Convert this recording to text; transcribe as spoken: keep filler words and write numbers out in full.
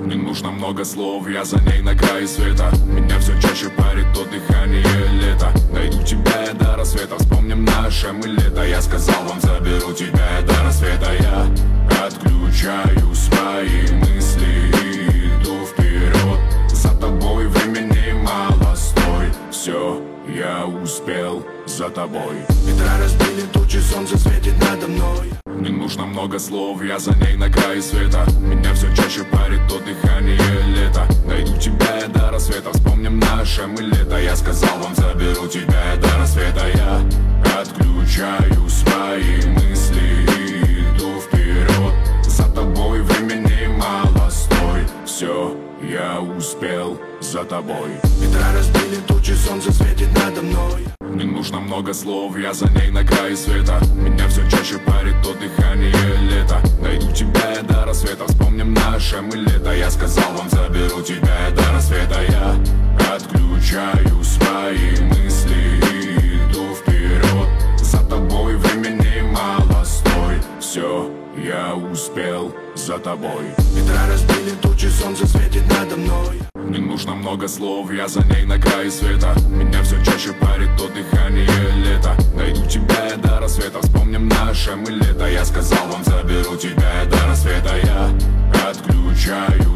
Не нужно много слов, я за ней на крае света. Меня все чаще парит то дыхание лета. Найду тебя я до рассвета, вспомним наше мы лето. Я сказал вам, заберу тебя я до рассвета. Я отключаю свои мысли и иду вперед. За тобой времени мало, стой. Все, я успел за тобой. Ветра разбили тучи, солнце светит надо мной. Не нужно много слов, я за ней на крае света. Меня все чаще парит то дыхание лета. Найду тебя я до рассвета, вспомним наше мы лето. Я сказал вам, заберу тебя я до рассвета. Я отключаю свои мысли и иду вперед. За тобой времени мало, стой. Все, я успел за тобой. Ветра разбили тучи, солнце светит надо мной. Не нужно много слов, я за ней на крае света. Меня все чаще парит то дыхание лета. Найду тебя я до рассвета, вспомним наше мы лето. Я сказал вам, заберу тебя я до рассвета. Я отключаю свои мысли и иду вперед. За тобой времени мало, стой. Все, я успел за тобой. Ветра разбили тучи, солнце светит надо мной. Не нужно много слов, я за ней на крае света. Меня все чаще парит то дыхание лета. Найду тебя я до рассвета, вспомним наше мы лето. Я сказал вам, заберу тебя я до рассвета. Я отключаю